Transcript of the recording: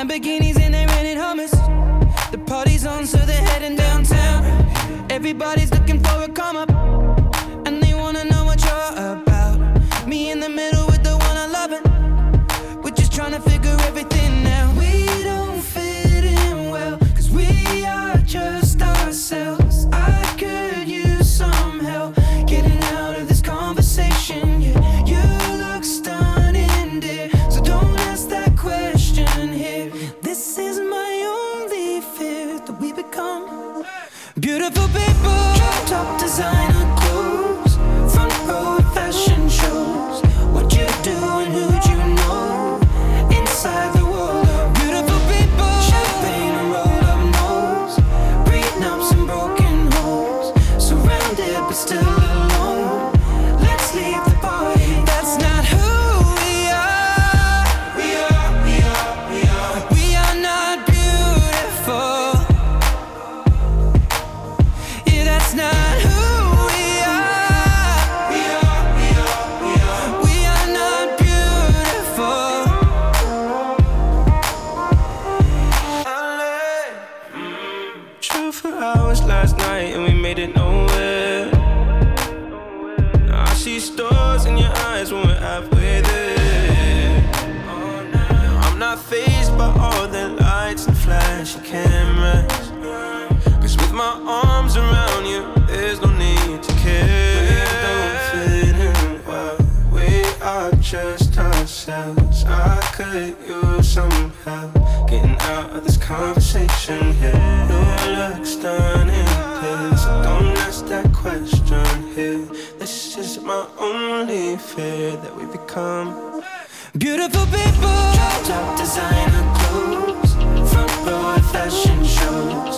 Lamborghinis and they rented hummus. The party's on, so they're heading downtown. Everybody's looking for a come up, and they wanna know what you're about. Me in the middle with the one I love it. We're just trying to figure everything out. We don't fit in well, cause we are just ourselves. I could use some help getting out of this conversation. Yeah, you look stunning, dear, so don't ask that question here. This is my only fear, that we become beautiful people. Drop top designer clothes, front row at fashion shows. What you do and who'd you know? Inside the world of beautiful people. Champagne and rolled up nose, prenups and broken homes. Surrounded but still alone. Let's leave the party. That's not who we are. We are not beautiful. Yeah, that's not who we are. We are not beautiful. True for hours last night and we made it nowhere. Now I see stars in your eyes when we're halfway there. I'm not fazed by all the lights and flashy cameras, cause with my arms around you, there's no need to care. We don't fit in well, we are just ourselves. I could use some help getting out of this conversation here. You look stunning, please, so don't ask that question here. This is my only fear, that we become beautiful people. Drop top designer clothes, front row at fashion shows.